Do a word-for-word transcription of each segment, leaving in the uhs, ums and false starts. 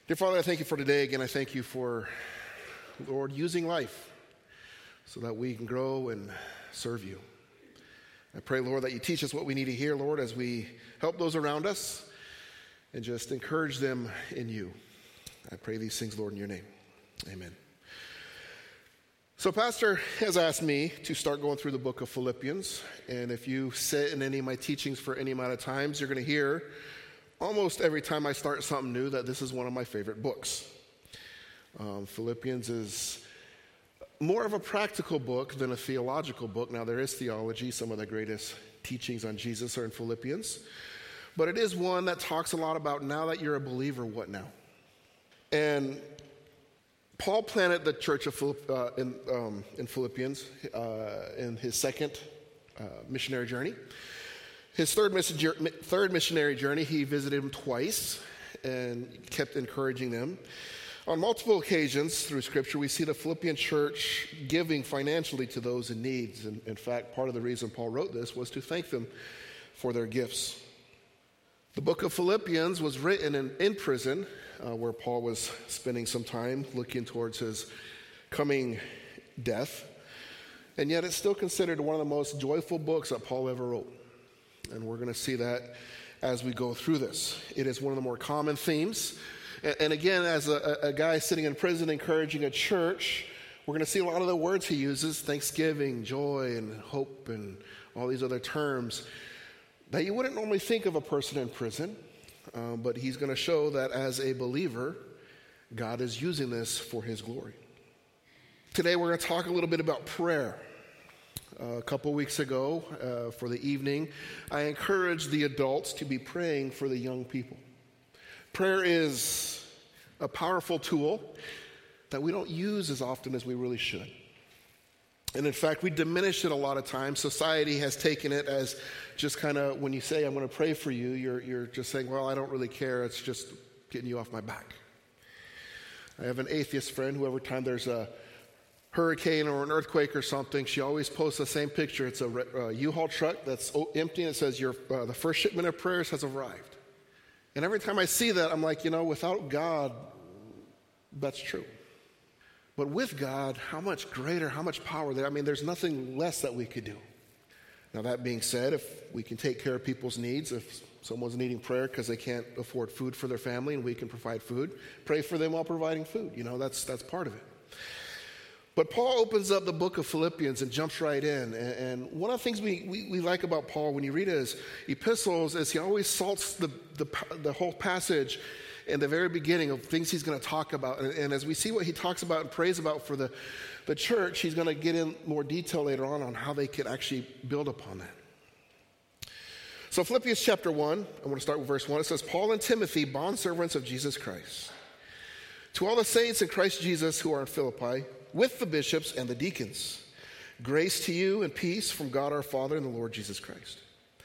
Dear Father, I thank you for today. Again, I thank you for, Lord, using life so that we can grow and serve you. I pray, Lord, that you teach us what we need to hear, Lord, as we help those around us and just encourage them in you. I pray these things, Lord, in your name. Amen. So Pastor has asked me to start going through the book of Philippians, and if you sit in any of my teachings for any amount of times, you're going to hear almost every time I start something new that this is one of my favorite books. Um, Philippians is more of a practical book than a theological book. Now, there is theology. Some of the greatest teachings on Jesus are in Philippians. But it is one that talks a lot about now that you're a believer, what now? And Paul planted the church of Philipp, uh, in, um, in Philippians uh, in his second uh, missionary journey. His third, messenger, third missionary journey, he visited them twice and kept encouraging them. On multiple occasions through Scripture, we see the Philippian church giving financially to those in need. And in fact, part of the reason Paul wrote this was to thank them for their gifts. The book of Philippians was written in, in prison, uh, where Paul was spending some time looking towards his coming death. And yet it's still considered one of the most joyful books that Paul ever wrote. And we're going to see that as we go through this. It is one of the more common themes. And, and again, as a, a guy sitting in prison encouraging a church, we're going to see a lot of the words he uses, thanksgiving, joy, and hope, and all these other terms that you wouldn't normally think of a person in prison. Um, but he's going to show that as a believer, God is using this for his glory. Today we're going to talk a little bit about prayer. Uh, a couple weeks ago, uh, for the evening, I encouraged the adults to be praying for the young people. Prayer is a powerful tool that we don't use as often as we really should. And in fact, we diminish it a lot of times. Society has taken it as just kind of, when you say, I'm going to pray for you, you're, you're just saying, well, I don't really care. It's just getting you off my back. I have an atheist friend who every time there's a hurricane or an earthquake or something, she always posts the same picture. It's a uh, U-Haul truck that's empty, and it says, Your, uh, the first shipment of prayers has arrived. And every time I see that, I'm like, you know, without God, that's true. But with God, how much greater, how much power there. I mean, there's nothing less that we could do. Now, that being said, if we can take care of people's needs, if someone's needing prayer because they can't afford food for their family and we can provide food, pray for them while providing food. You know, that's that's part of it. But Paul opens up the book of Philippians and jumps right in. And, and one of the things we, we, we like about Paul when you read his epistles is he always salts the, the, the whole passage in the very beginning of things he's going to talk about. And, and as we see what he talks about and prays about for the, the church, he's going to get in more detail later on on how they could actually build upon that. So Philippians chapter one, I want to start with verse one. It says, Paul and Timothy, bondservants of Jesus Christ, to all the saints in Christ Jesus who are in Philippi, with the bishops and the deacons. Grace to you and peace from God our Father and the Lord Jesus Christ.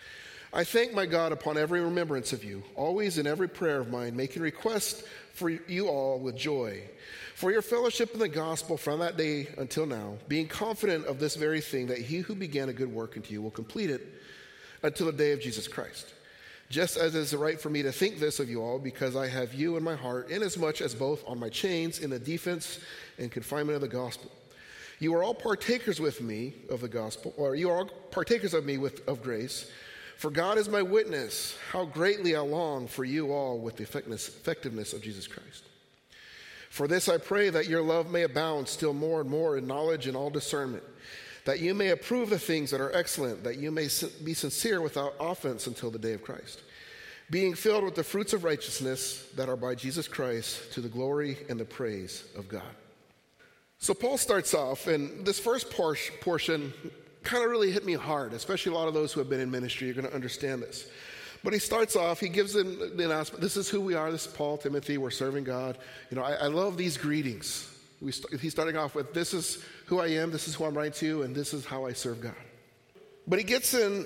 I thank my God upon every remembrance of you, always in every prayer of mine, making request for you all with joy, for your fellowship in the gospel from that day until now, being confident of this very thing, that he who began a good work into you will complete it until the day of Jesus Christ. Just as it is right for me to think this of you all, because I have you in my heart, inasmuch as both on my chains in the defense and confinement of the gospel. You are all partakers with me of the gospel, or you are all partakers of me with of grace. For God is my witness, how greatly I long for you all with the effectiveness, effectiveness of Jesus Christ. For this I pray, that your love may abound still more and more in knowledge and all discernment, that you may approve the things that are excellent, that you may be sincere without offense until the day of Christ, being filled with the fruits of righteousness that are by Jesus Christ, to the glory and the praise of God. So Paul starts off, and this first por- portion kind of really hit me hard, especially a lot of those who have been in ministry. You're going to understand this. But he starts off, he gives them the announcement, this is who we are, this is Paul, Timothy, we're serving God. You know, I, I love these greetings. We st- he's starting off with, this is who I am, this is who I'm writing to, and this is how I serve God. But he gets in,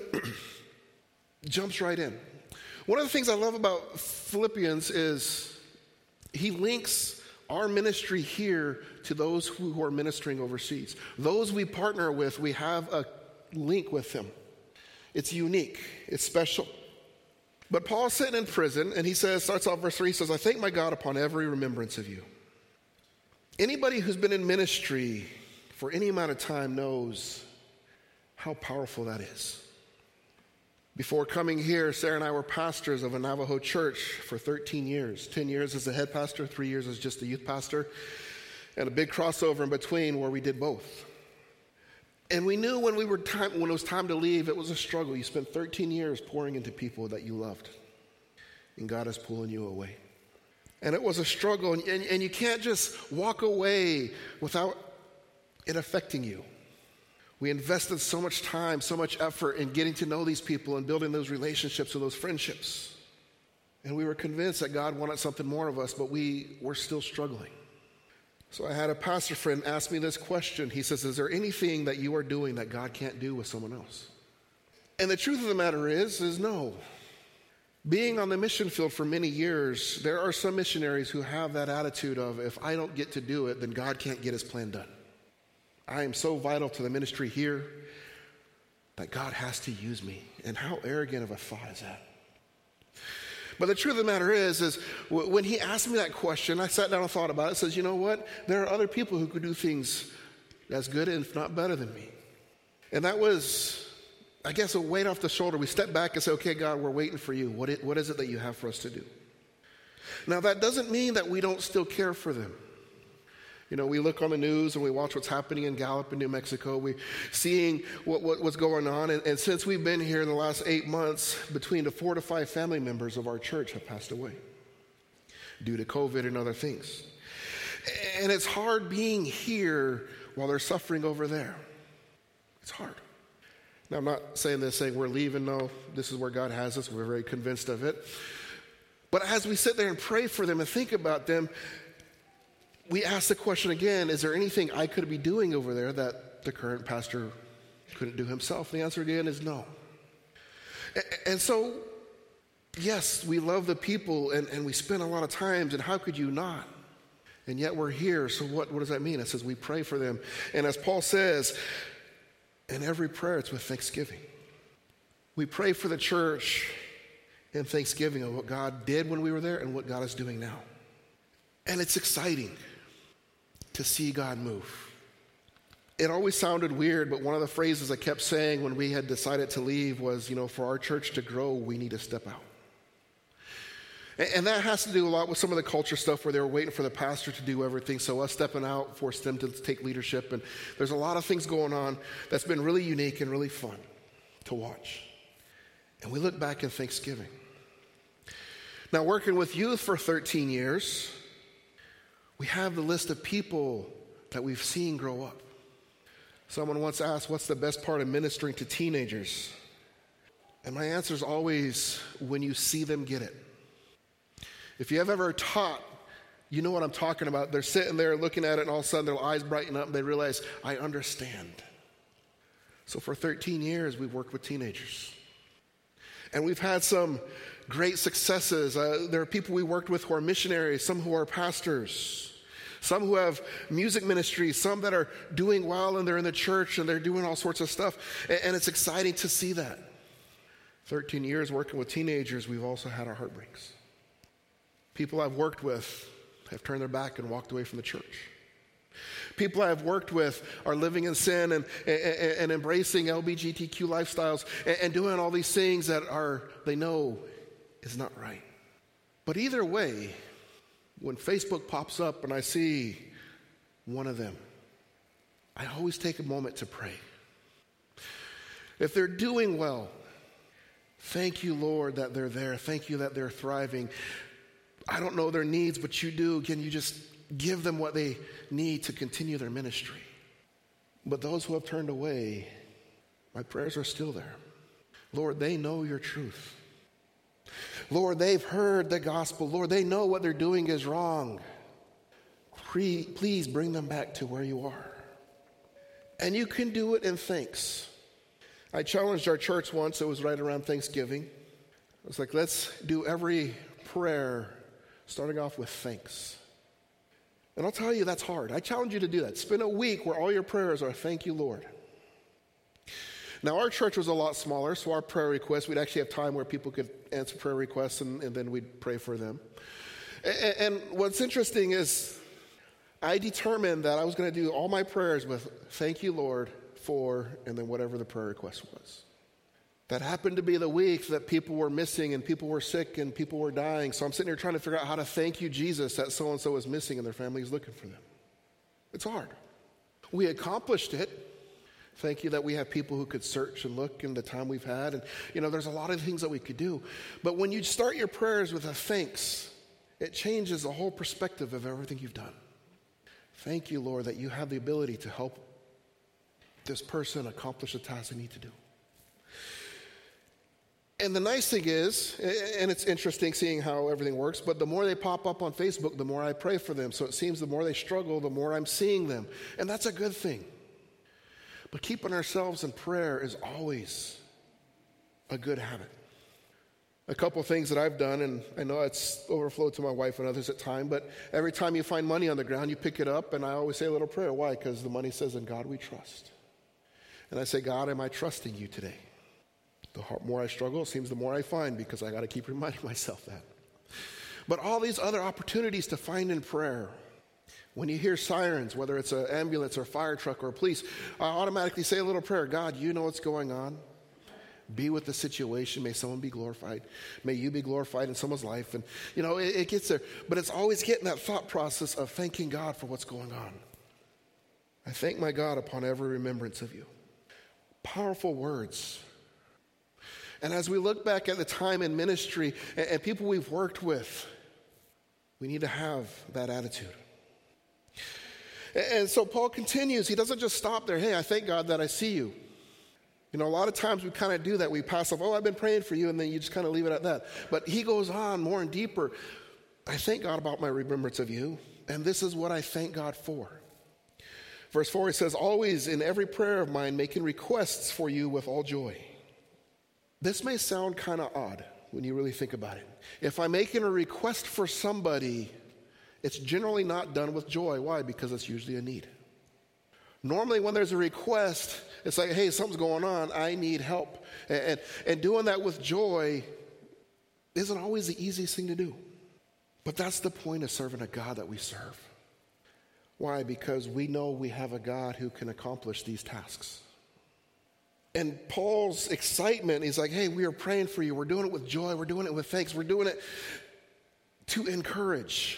jumps right in. One of the things I love about Philippians is he links our ministry here to those who, who are ministering overseas. Those we partner with, we have a link with them. It's unique, it's special. But Paul's sitting in prison, and he says, starts off verse three, he says, I thank my God upon every remembrance of you. Anybody who's been in ministry for any amount of time knows how powerful that is. Before coming here, Sarah and I were pastors of a Navajo church for thirteen years. ten years as the head pastor, three years as just the youth pastor, and a big crossover in between where we did both. And we knew when we were time, when it was time to leave, it was a struggle. You spent thirteen years pouring into people that you loved, and God is pulling you away. And it was a struggle, and, and, and you can't just walk away without it affecting you. We invested so much time, so much effort in getting to know these people and building those relationships and those friendships. And we were convinced that God wanted something more of us, but we were still struggling. So I had a pastor friend ask me this question. He says, is there anything that you are doing that God can't do with someone else? And the truth of the matter is, is no. Being on the mission field for many years, there are some missionaries who have that attitude of, if I don't get to do it, then God can't get his plan done. I am so vital to the ministry here that God has to use me. And how arrogant of a thought is that? But the truth of the matter is, is when he asked me that question, I sat down and thought about it. Says, you know what? There are other people who could do things as good, if not better than me. And that was, I guess, a weight off the shoulder. We step back and say, okay, God, we're waiting for you. What it, what is it that you have for us to do? Now, that doesn't mean that we don't still care for them. You know, we look on the news and we watch what's happening in Gallup in New Mexico. We're seeing what, what, what's going on. And, and since we've been here in the last eight months, between the four to five family members of our church have passed away due to COVID and other things. And it's hard being here while they're suffering over there. It's hard. Now, I'm not saying this, saying we're leaving. No, this is where God has us. We're very convinced of it. But as we sit there and pray for them and think about them, we ask the question again, is there anything I could be doing over there that the current pastor couldn't do himself? The answer again is no. And so, yes, we love the people and, and we spend a lot of times, and how could you not? And yet we're here, so what, what does that mean? It says we pray for them. And as Paul says, in every prayer it's with thanksgiving. We pray for the church in thanksgiving of what God did when we were there and what God is doing now. And it's exciting to see God move. It always sounded weird, but one of the phrases I kept saying when we had decided to leave was, you know, for our church to grow, we need to step out. And, and that has to do a lot with some of the culture stuff where they were waiting for the pastor to do everything, so us stepping out forced them to take leadership. And there's a lot of things going on that's been really unique and really fun to watch. And we look back in Thanksgiving. Now, working with youth for thirteen years, we have the list of people that we've seen grow up. Someone once asked, what's the best part of ministering to teenagers? And my answer is always, when you see them get it. If you have ever taught, you know what I'm talking about. They're sitting there looking at it, and all of a sudden their eyes brighten up and they realize, I understand. So for thirteen years, we've worked with teenagers. And we've had some great successes. Uh, there are people we worked with who are missionaries, some who are pastors, some who have music ministries, some that are doing well and they're in the church and they're doing all sorts of stuff. And, and it's exciting to see that. thirteen years working with teenagers, we've also had our heartbreaks. People I've worked with have turned their back and walked away from the church. People I've worked with are living in sin and, and, and embracing L G B T Q lifestyles and, and doing all these things that are they know is not right. But either way, when Facebook pops up and I see one of them, I always take a moment to pray. If they're doing well, thank you, Lord, that they're there. Thank you that they're thriving. I don't know their needs, but you do. Can you just give them what they need to continue their ministry? But those who have turned away, my prayers are still there. Lord, they know your truth. Lord, they've heard the gospel. Lord, they know what they're doing is wrong. Please bring them back to where you are. And you can do it in thanks. I challenged our church once. It was right around Thanksgiving. I was like, let's do every prayer starting off with thanks. And I'll tell you, that's hard. I challenge you to do that. Spend a week where all your prayers are, thank you, Lord. Now, our church was a lot smaller, so our prayer requests, we'd actually have time where people could answer prayer requests, and, and then we'd pray for them. And, and what's interesting is I determined that I was going to do all my prayers with, thank you, Lord, for, and then whatever the prayer request was. That happened to be the week that people were missing and people were sick and people were dying. So I'm sitting here trying to figure out how to thank you, Jesus, that so-and-so is missing and their family is looking for them. It's hard. We accomplished it. Thank you that we have people who could search and look in the time we've had. And, you know, there's a lot of things that we could do. But when you start your prayers with a thanks, it changes the whole perspective of everything you've done. Thank you, Lord, that you have the ability to help this person accomplish the task they need to do. And the nice thing is, and it's interesting seeing how everything works, but the more they pop up on Facebook, the more I pray for them. So it seems the more they struggle, the more I'm seeing them. And that's a good thing. But keeping ourselves in prayer is always a good habit. A couple things that I've done, and I know it's overflowed to my wife and others at times, but every time you find money on the ground, you pick it up, and I always say a little prayer. Why? Because the money says, in God we trust. And I say, God, am I trusting you today? The more I struggle, it seems the more I find, because I got to keep reminding myself that. But all these other opportunities to find in prayer, when you hear sirens, whether it's an ambulance or a fire truck or a police, I automatically say a little prayer. God, you know what's going on. Be with the situation. May someone be glorified. May you be glorified in someone's life. And, you know, it, it gets there. But it's always getting that thought process of thanking God for what's going on. I thank my God upon every remembrance of you. Powerful words. And as we look back at the time in ministry and, and people we've worked with, we need to have that attitude. And, and so Paul continues. He doesn't just stop there. Hey, I thank God that I see you. You know, a lot of times we kind of do that. We pass off, oh, I've been praying for you, and then you just kind of leave it at that. But he goes on more and deeper. I thank God about my remembrance of you, and this is what I thank God for. Verse four, he says, always in every prayer of mine, making requests for you with all joy. This may sound kind of odd when you really think about it. If I'm making a request for somebody, it's generally not done with joy. Why? Because it's usually a need. Normally when there's a request, it's like, hey, something's going on. I need help. And, and, and doing that with joy isn't always the easiest thing to do. But that's the point of serving a God that we serve. Why? Because we know we have a God who can accomplish these tasks. And Paul's excitement, he's like, hey, we are praying for you. We're doing it with joy. We're doing it with thanks. We're doing it to encourage.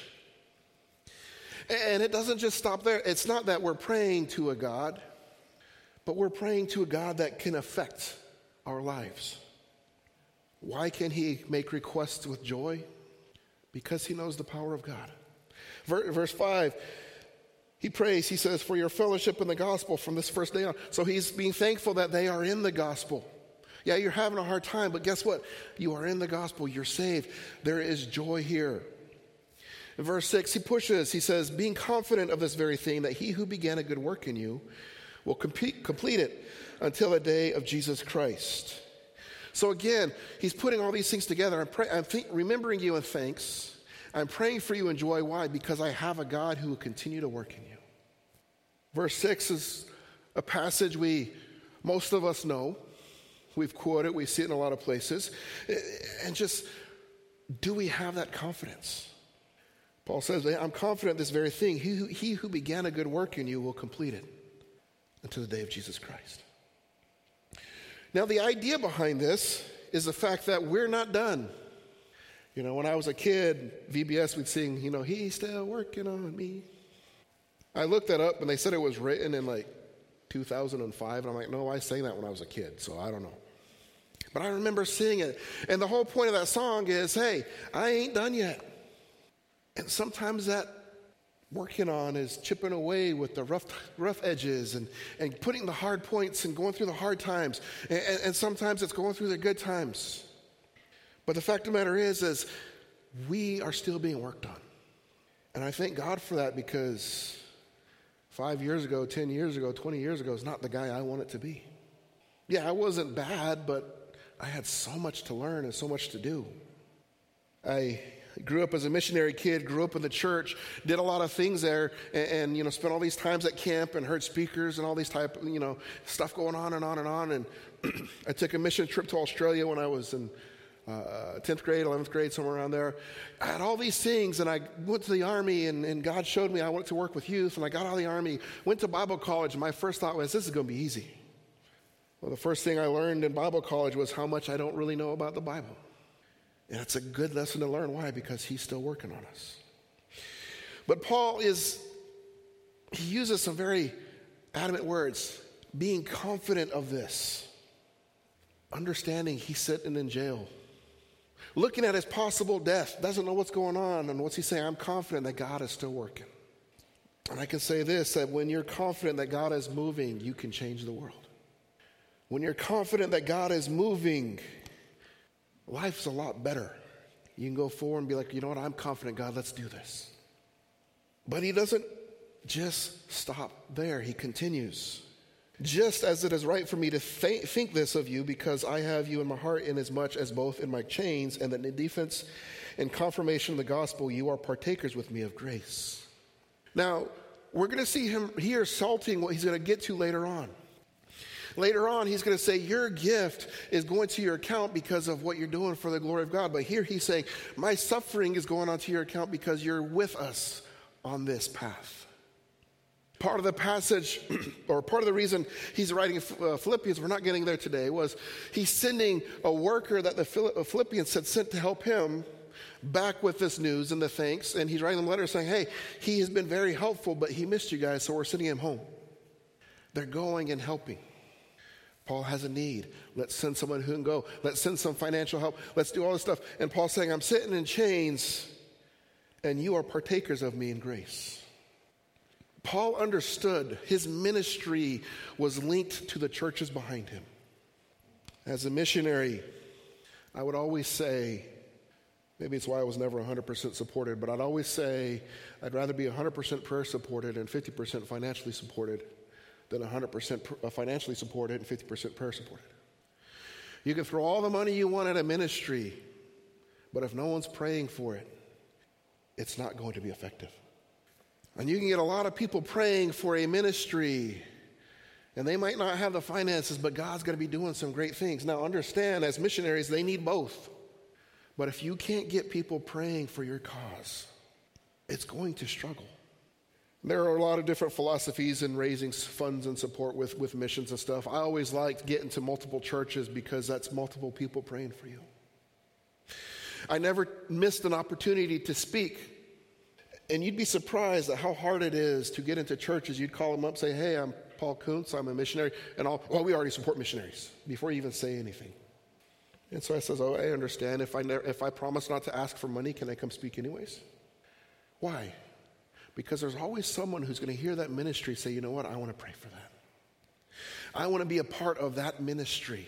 And it doesn't just stop there. It's not that we're praying to a God, but we're praying to a God that can affect our lives. Why can he make requests with joy? Because he knows the power of God. Verse five, he prays, he says, for your fellowship in the gospel from this first day on. So he's being thankful that they are in the gospel. Yeah, you're having a hard time, but guess what? You are in the gospel. You're saved. There is joy here. In verse six, he pushes, he says, being confident of this very thing, that he who began a good work in you will complete, complete it until the day of Jesus Christ. So again, he's putting all these things together. I'm, pray, I'm think, remembering you in thanks. I'm praying for you in joy. Why? Because I have a God who will continue to work in you. Verse six is a passage we, most of us know. We've quoted, we see it in a lot of places. And just, do we have that confidence? Paul says, I'm confident this very thing. He who, he who began a good work in you will complete it until the day of Jesus Christ. Now, the idea behind this is the fact that we're not done. You know, when I was a kid, V B S would sing, you know, he's still working on me. I looked that up, and they said it was written in like two thousand five. And I'm like, no, I sang that when I was a kid, so I don't know. But I remember singing it. And the whole point of that song is, hey, I ain't done yet. And sometimes that working on is chipping away with the rough rough edges and, and putting the hard points and going through the hard times. And, and, and sometimes it's going through the good times. But the fact of the matter is, is we are still being worked on. And I thank God for that, because five years ago, ten years ago, twenty years ago is not the guy I wanted to be. Yeah, I wasn't bad, but I had so much to learn and so much to do. I Grew up as a missionary kid, grew up in the church, did a lot of things there, and, and you know, spent all these times at camp and heard speakers and all these type, you know, stuff going on and on and on. And I took a mission trip to Australia when I was in uh, tenth grade, eleventh grade, somewhere around there. I had all these things, and I went to the Army, and, and God showed me I wanted to work with youth, and I got out of the Army, went to Bible college, and my first thought was, this is going to be easy. Well, the first thing I learned in Bible college was how much I don't really know about the Bible. And it's a good lesson to learn. Why? Because he's still working on us. But Paul is, he uses some very adamant words. Being confident of this. Understanding he's sitting in jail. Looking at his possible death. Doesn't know what's going on. And what's he saying? I'm confident that God is still working. And I can say this, that when you're confident that God is moving, you can change the world. When you're confident that God is moving, life's a lot better. You can go forward and be like, you know what, I'm confident, God, let's do this. But he doesn't just stop there. He continues. Just as it is right for me to th- think this of you, because I have you in my heart, inasmuch as both in my chains and in the defense and confirmation of the gospel, you are partakers with me of grace. Now, we're going to see him here salting what he's going to get to later on. Later on, he's going to say, your gift is going to your account because of what you're doing for the glory of God. But here he's saying, my suffering is going onto your account because you're with us on this path. Part of the passage, or part of the reason he's writing Philippians, we're not getting there today, was he's sending a worker that the Philippians had sent to help him back with this news and the thanks. And he's writing them a letter saying, hey, he has been very helpful, but he missed you guys, so we're sending him home. They're going and helping. Paul has a need. Let's send someone who can go. Let's send some financial help. Let's do all this stuff. And Paul's saying, I'm sitting in chains, and you are partakers of me in grace. Paul understood his ministry was linked to the churches behind him. As a missionary, I would always say, maybe it's why I was never one hundred percent supported, but I'd always say I'd rather be one hundred percent prayer supported and fifty percent financially supported than one hundred percent financially supported and fifty percent prayer supported. You can throw all the money you want at a ministry, but if no one's praying for it, it's not going to be effective. And you can get a lot of people praying for a ministry, and they might not have the finances, but God's going to be doing some great things. Now understand, as missionaries, they need both. But if you can't get people praying for your cause, it's going to struggle. There are a lot of different philosophies in raising funds and support with, with missions and stuff. I always liked getting to multiple churches because that's multiple people praying for you. I never missed an opportunity to speak. And you'd be surprised at how hard it is to get into churches. You'd call them up, say, hey, I'm Paul Kuntz, I'm a missionary. And all, well, we already support missionaries before you even say anything. And so I says, oh, I understand. If I, never, if I promise not to ask for money, can I come speak anyways? Why? Because there's always someone who's going to hear that ministry say, you know what, I want to pray for that. I want to be a part of that ministry.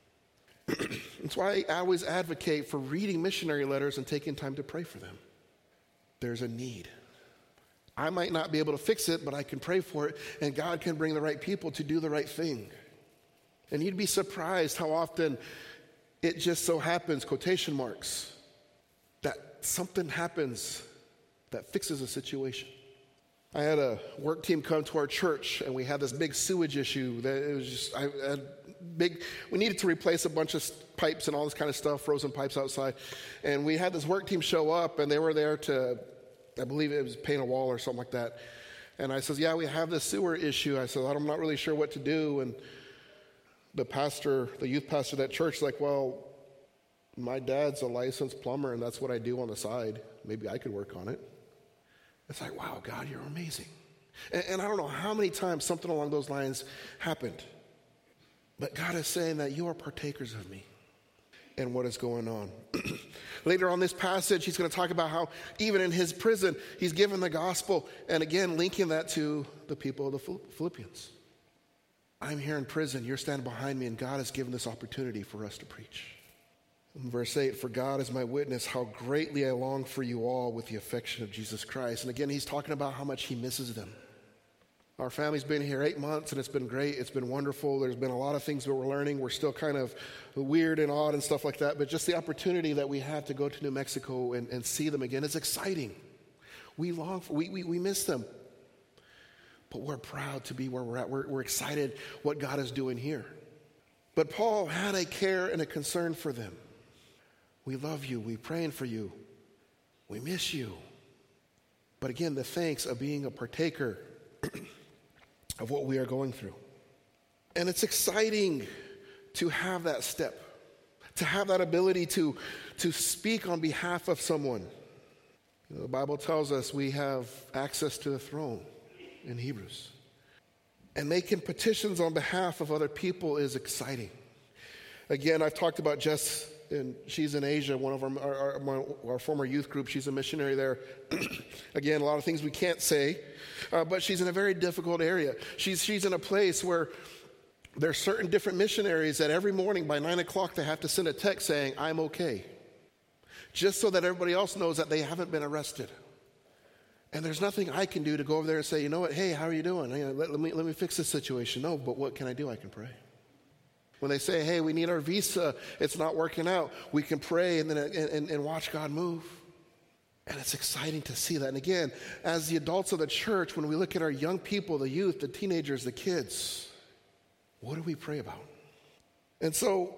That's why I always advocate for reading missionary letters and taking time to pray for them. There's a need. I might not be able to fix it, but I can pray for it, and God can bring the right people to do the right thing. And you'd be surprised how often it just so happens, quotation marks, that something happens that fixes a situation. I had a work team come to our church, and we had this big sewage issue. That it was just I had big. We needed to replace a bunch of pipes and all this kind of stuff, frozen pipes outside. And we had this work team show up, and they were there to, I believe it was paint a wall or something like that. And I says, yeah, we have this sewer issue. I said, I'm not really sure what to do. And the pastor, the youth pastor of that church, is like, well, my dad's a licensed plumber, and that's what I do on the side. Maybe I could work on it. It's like, wow, God, you're amazing. And, and I don't know how many times something along those lines happened. But God is saying that you are partakers of me and what is going on. Later on this passage, he's going to talk about how even in his prison, he's given the gospel, and again, linking that to the people of the Philippians. I'm here in prison, you're standing behind me, and God has given this opportunity for us to preach. In verse eight, for God is my witness, how greatly I long for you all with the affection of Jesus Christ. And again, he's talking about how much he misses them. Our family's been here eight months, and it's been great. It's been wonderful. There's been a lot of things that we're learning. We're still kind of weird and odd and stuff like that, but just the opportunity that we have to go to New Mexico and, and see them again is exciting. We long for, we, we, we miss them, but we're proud to be where we're at. We're, we're excited what God is doing here. But Paul had a care and a concern for them. We love you. We're praying for you. We miss you. But again, the thanks of being a partaker of what we are going through. And it's exciting to have that step, to have that ability to, to speak on behalf of someone. You know, the Bible tells us we have access to the throne in Hebrews. And making petitions on behalf of other people is exciting. Again, I've talked about Jess, and she's in Asia, one of our, our, our, our former youth group. She's a missionary there. Again, a lot of things we can't say, uh, but she's in a very difficult area. She's, she's in a place where there's certain different missionaries that every morning by nine o'clock they have to send a text saying, I'm okay, just so that everybody else knows that they haven't been arrested. And there's nothing I can do to go over there and say, you know what, hey, how are you doing? Let, let, me, let me fix this situation. No, but what can I do? I can pray. When they say, hey, we need our visa, it's not working out, we can pray and then and, and watch God move. And it's exciting to see that. And again, as the adults of the church, when we look at our young people, the youth, the teenagers, the kids, what do we pray about? And so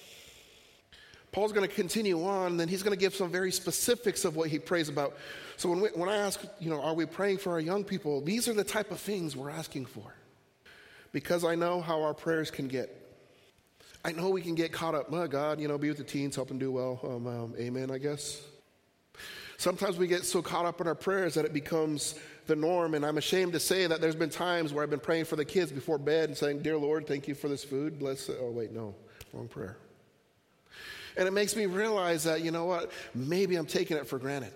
Paul's going to continue on, and then he's going to give some very specifics of what he prays about. So when, we, when I ask, you know, are we praying for our young people? These are the type of things we're asking for. Because I know how our prayers can get. I know we can get caught up, oh, God, you know, be with the teens, help them do well. Um, um, amen, I guess. Sometimes we get so caught up in our prayers that it becomes the norm, and I'm ashamed to say that there's been times where I've been praying for the kids before bed and saying, dear Lord, thank you for this food. Bless it. Oh, wait, no, wrong prayer. And it makes me realize that, you know what, maybe I'm taking it for granted.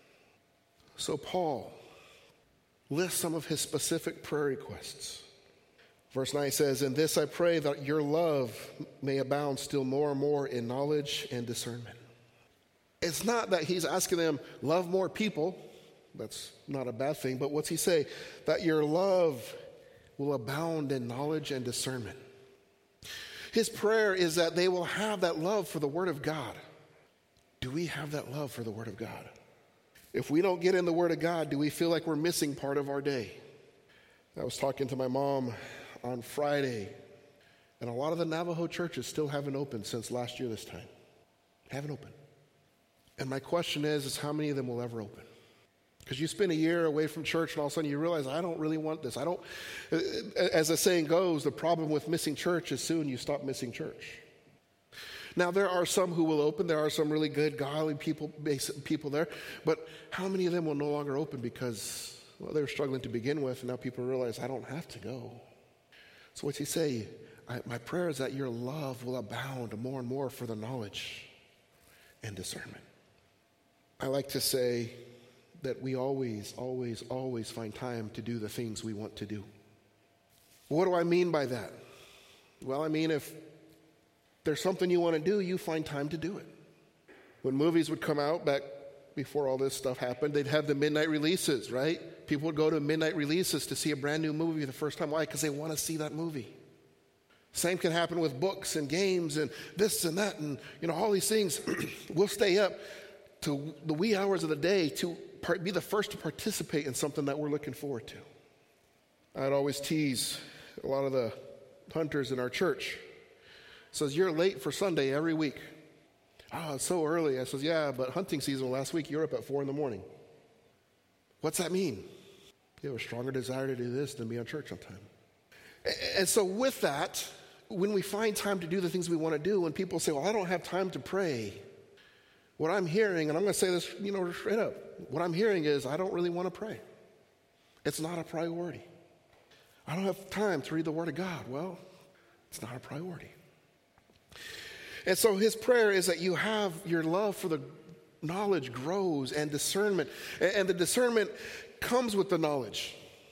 So Paul lists some of his specific prayer requests. Verse nine says, in this I pray that your love may abound still more and more in knowledge and discernment. It's not that he's asking them, love more people. That's not a bad thing. But what's he say? That your love will abound in knowledge and discernment. His prayer is that they will have that love for the Word of God. Do we have that love for the Word of God? If we don't get in the Word of God, do we feel like we're missing part of our day? I was talking to my mom on Friday, and a lot of the Navajo churches still haven't opened since last year this time. Haven't opened. And my question is, is how many of them will ever open? Because you spend a year away from church and all of a sudden you realize, I don't really want this. I don't, as the saying goes, the problem with missing church is soon you stop missing church. Now, there are some who will open. There are some really good, godly people, people there. But how many of them will no longer open because, well, they were struggling to begin with, and now people realize, I don't have to go. So what's he say? I, my prayer is that your love will abound more and more for the knowledge and discernment. I like to say that we always, always, always find time to do the things we want to do. What do I mean by that? Well, I mean, if there's something you want to do, you find time to do it. When movies would come out back before all this stuff happened, they'd have the midnight releases, right? People would go to midnight releases to see a brand new movie the first time. Why? Because they want to see that movie. Same can happen with books and games and this and that and, you know, all these things. We'll stay up to the wee hours of the day to part, be the first to participate in something that we're looking forward to. I'd always tease a lot of the hunters in our church. It says, you're late for Sunday every week. Oh, it's so early. I says, yeah, but hunting season last week, you're up at four in the morning. What's that mean? You have a stronger desire to do this than be on church on time. And so with that, when we find time to do the things we want to do, when people say, well, I don't have time to pray, what I'm hearing, and I'm going to say this, you know, straight up, what I'm hearing is I don't really want to pray. It's not a priority. I don't have time to read the Word of God. Well, it's not a priority. And so his prayer is that you have your love for the knowledge grows and discernment. And the discernment comes with the knowledge.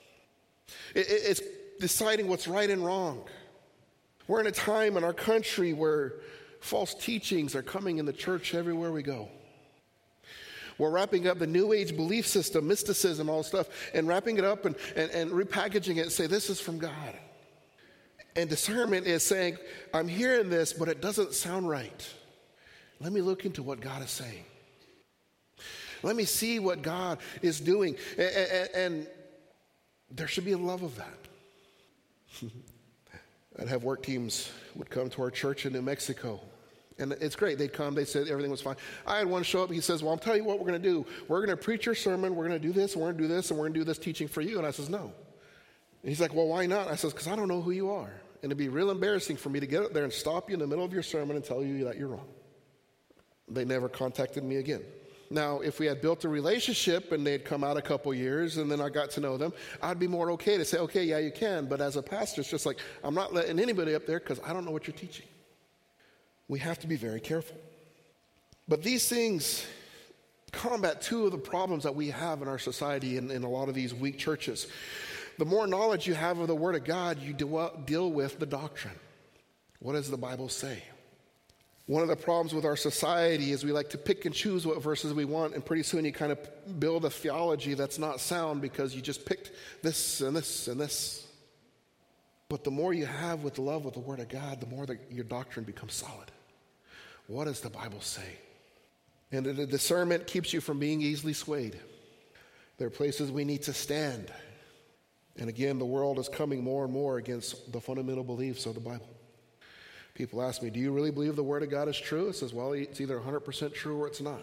It's deciding what's right and wrong. We're in a time in our country where false teachings are coming in the church everywhere we go. We're wrapping up the New Age belief system, mysticism, all stuff, and wrapping it up and, and, and repackaging it and say, this is from God. And discernment is saying, I'm hearing this, but it doesn't sound right. Let me look into what God is saying. Let me see what God is doing. And, and, and there should be a love of that. I'd have work teams would come to our church in New Mexico. And it's great. They'd come. They said everything was fine. I had one show up. He says, well, I'll tell you what we're going to do. We're going to preach your sermon. We're going to do this, and we're going to do this, and we're going to do this teaching for you. And I says, no. And he's like, well, why not? I says, because I don't know who you are. And it'd be real embarrassing for me to get up there and stop you in the middle of your sermon and tell you that you're wrong. They never contacted me again. Now, if we had built a relationship and they'd come out a couple years and then I got to know them, I'd be more okay to say, okay, yeah, you can. But as a pastor, it's just like, I'm not letting anybody up there because I don't know what you're teaching. We have to be very careful. But these things combat two of the problems that we have in our society and in a lot of these weak churches. The more knowledge you have of the Word of God, you deal with the doctrine. What does the Bible say? One of the problems with our society is we like to pick and choose what verses we want, and pretty soon you kind of build a theology that's not sound because you just picked this and this and this. But the more you have with love with the Word of God, the more that your doctrine becomes solid. What does the Bible say? And the discernment keeps you from being easily swayed. There are places we need to stand. And again, the world is coming more and more against the fundamental beliefs of the Bible. People ask me, do you really believe the Word of God is true? It says, well, it's either one hundred percent true or it's not.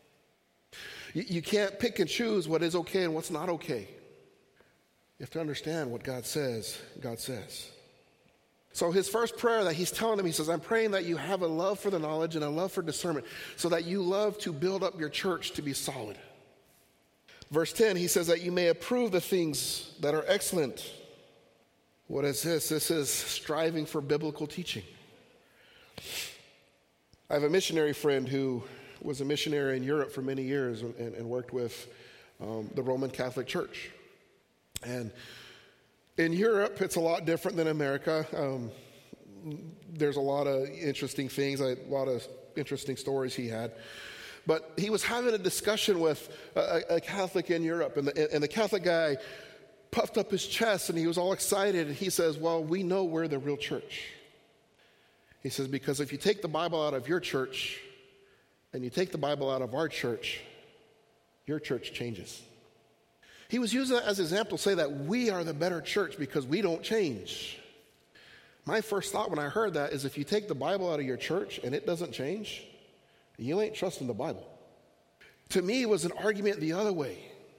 You, you can't pick and choose what is okay and what's not okay. You have to understand what God says, God says. So his first prayer that he's telling them, he says, I'm praying that you have a love for the knowledge and a love for discernment so that you love to build up your church to be solid. Verse ten, he says that you may approve the things that are excellent. What is this? This is striving for biblical teaching. I have a missionary friend who was a missionary in Europe for many years and, and worked with um, the Roman Catholic Church. And in Europe, it's a lot different than America. Um, there's a lot of interesting things, a lot of interesting stories he had. But he was having a discussion with a, a Catholic in Europe, and the, and the Catholic guy puffed up his chest, and he was all excited, and he says, well, we know we're the real church. He says, because if you take the Bible out of your church, and you take the Bible out of our church, your church changes. He was using that as an example to say that we are the better church because we don't change. My first thought when I heard that is if you take the Bible out of your church and it doesn't change, you ain't trusting the Bible. To me, it was an argument the other way.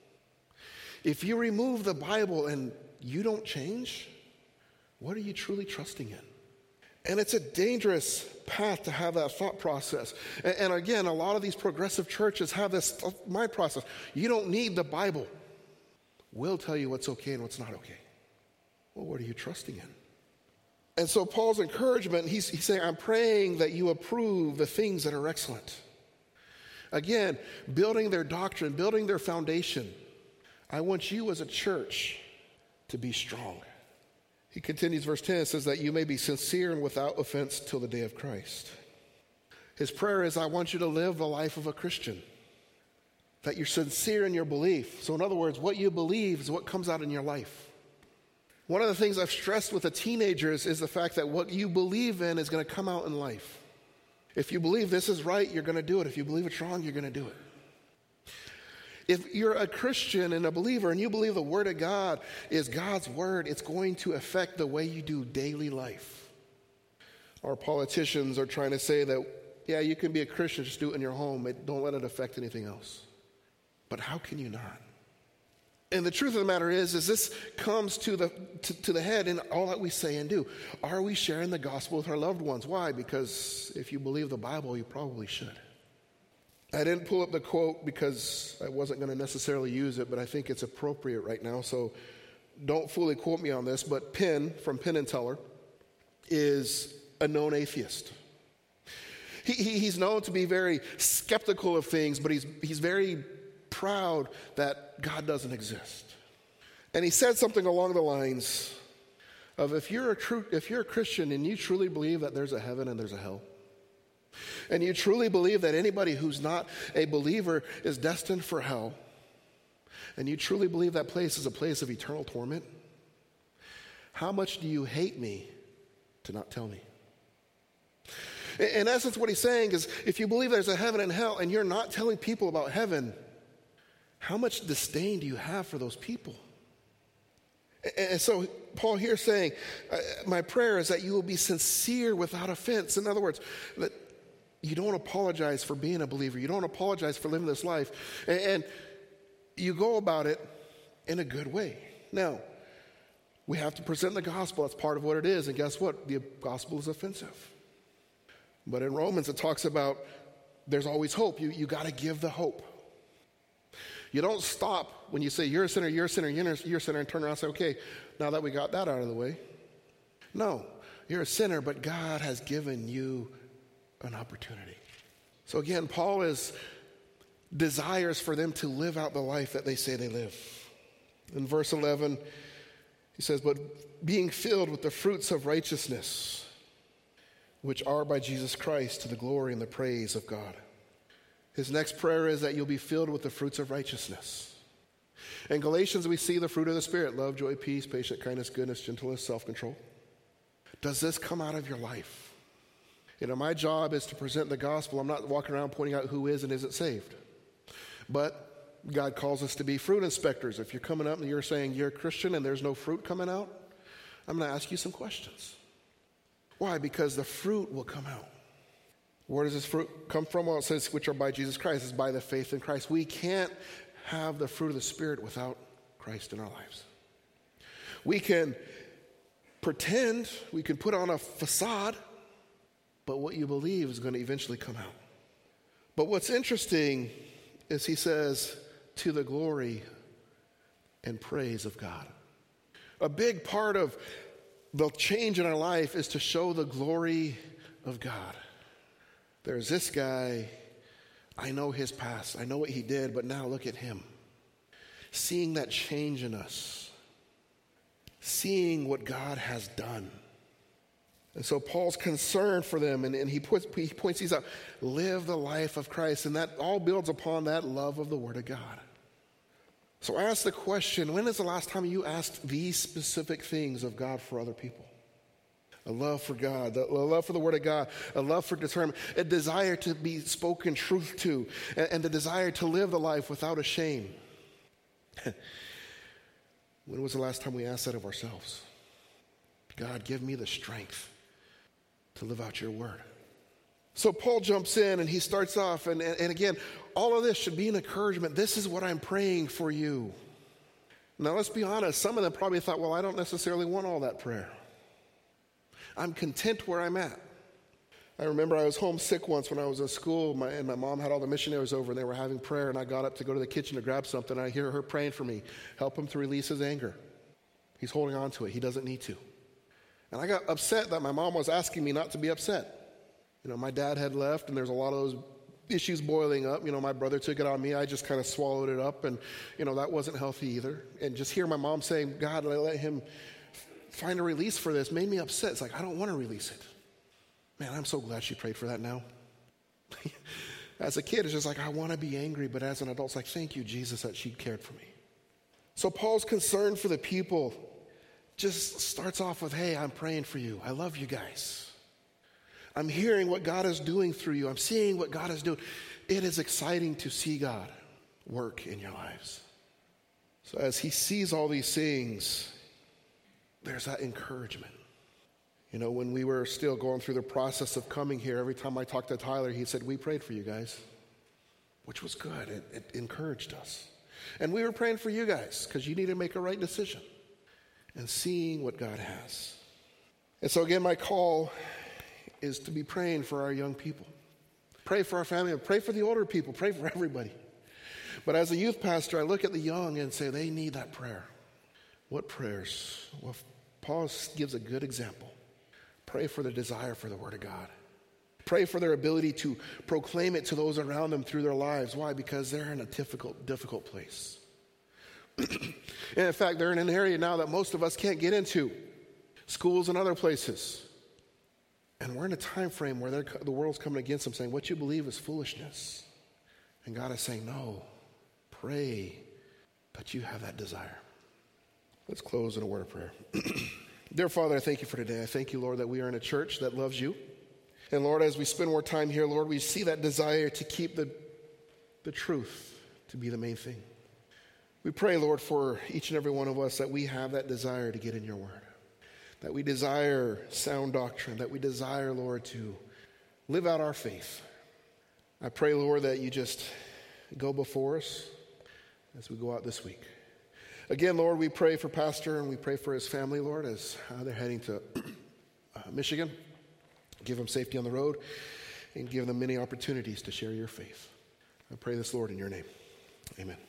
If you remove the Bible and you don't change, what are you truly trusting in? And it's a dangerous path to have that thought process. And, and again, a lot of these progressive churches have this mind process. You don't need the Bible. We'll tell you what's okay and what's not okay. Well, what are you trusting in? And so Paul's encouragement, he's, he's saying, I'm praying that you approve the things that are excellent. Again, building their doctrine, building their foundation. I want you as a church to be strong. He continues, verse ten, it says that you may be sincere and without offense till the day of Christ. His prayer is, I want you to live the life of a Christian. That you're sincere in your belief. So in other words, what you believe is what comes out in your life. One of the things I've stressed with the teenagers is the fact that what you believe in is going to come out in life. If you believe this is right, you're going to do it. If you believe it's wrong, you're going to do it. If you're a Christian and a believer and you believe the Word of God is God's Word, it's going to affect the way you do daily life. Our politicians are trying to say that, yeah, you can be a Christian, just do it in your home. Don't let it affect anything else. But how can you not? And the truth of the matter is, is this comes to the to, to the head in all that we say and do. Are we sharing the gospel with our loved ones? Why? Because if you believe the Bible, you probably should. I didn't pull up the quote because I wasn't going to necessarily use it, but I think it's appropriate right now. So don't fully quote me on this, but Penn from Penn and Teller is a known atheist. He, he, he's known to be very skeptical of things, but he's he's very proud that God doesn't exist. And he said something along the lines of, if you're a true, if you're a Christian and you truly believe that there's a heaven and there's a hell, and you truly believe that anybody who's not a believer is destined for hell, and you truly believe that place is a place of eternal torment, how much do you hate me to not tell me? In essence, what he's saying is, if you believe there's a heaven and hell and you're not telling people about heaven, how much disdain do you have for those people? And so Paul here is saying, my prayer is that you will be sincere without offense. In other words, that you don't apologize for being a believer. You don't apologize for living this life. And you go about it in a good way. Now, we have to present the gospel. That's part of what it is. And guess what? The gospel is offensive. But in Romans, it talks about there's always hope. You, you got to give the hope. You don't stop when you say, you're a sinner, you're a sinner, you're a, you're a sinner, and turn around and say, okay, now that we got that out of the way. No, you're a sinner, but God has given you an opportunity. So again, Paul is desires for them to live out the life that they say they live. In verse eleven, he says, but being filled with the fruits of righteousness, which are by Jesus Christ, to the glory and the praise of God. His next prayer is that you'll be filled with the fruits of righteousness. In Galatians, we see the fruit of the Spirit: love, joy, peace, patience, kindness, goodness, gentleness, self-control. Does this come out of your life? You know, my job is to present the gospel. I'm not walking around pointing out who is and isn't saved. But God calls us to be fruit inspectors. If you're coming up and you're saying you're a Christian and there's no fruit coming out, I'm going to ask you some questions. Why? Because the fruit will come out. Where does this fruit come from? Well, it says, which are by Jesus Christ. It's by the faith in Christ. We can't have the fruit of the Spirit without Christ in our lives. We can pretend, we can put on a facade, but what you believe is going to eventually come out. But what's interesting is he says, to the glory and praise of God. A big part of the change in our life is to show the glory of God. There's this guy, I know his past, I know what he did, but now look at him. Seeing that change in us, seeing what God has done. And so Paul's concerned for them, and, and he, puts, he points these out. Live the life of Christ, and that all builds upon that love of the Word of God. So I ask the question, when is the last time you asked these specific things of God for other people? A love for God, a love for the Word of God, a love for discernment, a desire to be spoken truth to, and, and the desire to live the life without a shame. When was the last time we asked that of ourselves? God, give me the strength to live out your word. So Paul jumps in and he starts off, and, and, and again, all of this should be an encouragement. This is what I'm praying for you. Now let's be honest, some of them probably thought, well, I don't necessarily want all that prayer. I'm content where I'm at. I remember I was homesick once when I was in school, my, and my mom had all the missionaries over, and they were having prayer, and I got up to go to the kitchen to grab something, and I hear her praying for me, help him to release his anger. He's holding on to it. He doesn't need to. And I got upset that my mom was asking me not to be upset. You know, my dad had left, and there's a lot of those issues boiling up. You know, my brother took it on me. I just kind of swallowed it up, and, you know, that wasn't healthy either. And just hear my mom saying, God, let him find a release for this, made me upset. It's like, I don't want to release it. Man, I'm so glad she prayed for that now. As a kid, it's just like, I want to be angry, but as an adult, it's like, thank you, Jesus, that she cared for me. So Paul's concern for the people just starts off with, hey, I'm praying for you. I love you guys. I'm hearing what God is doing through you. I'm seeing what God is doing. It is exciting to see God work in your lives. So as he sees all these things, there's that encouragement. You know, when we were still going through the process of coming here, every time I talked to Tyler, he said, we prayed for you guys, which was good. It, it encouraged us. And we were praying for you guys because you need to make a right decision and seeing what God has. And so again, my call is to be praying for our young people. Pray for our family, pray for the older people, pray for everybody. But as a youth pastor, I look at the young and say, they need that prayer. What prayers? Well, Paul gives a good example. Pray for the desire for the Word of God. Pray for their ability to proclaim it to those around them through their lives. Why? Because they're in a difficult, difficult place. And in fact, they're in an area now that most of us can't get into. Schools and other places. And we're in a time frame where they're, the world's coming against them saying, what you believe is foolishness. And God is saying, no, pray that you have that desire. Let's close in a word of prayer. Dear Father, I thank you for today. I thank you, Lord, that we are in a church that loves you. And Lord, as we spend more time here, Lord, we see that desire to keep the, the truth to be the main thing. We pray, Lord, for each and every one of us that we have that desire to get in your word. That we desire sound doctrine, that we desire, Lord, to live out our faith. I pray, Lord, that you just go before us as we go out this week. Again, Lord, we pray for Pastor and we pray for his family, Lord, as uh, they're heading to uh, Michigan. Give them safety on the road and give them many opportunities to share your faith. I pray this, Lord, in your name. Amen.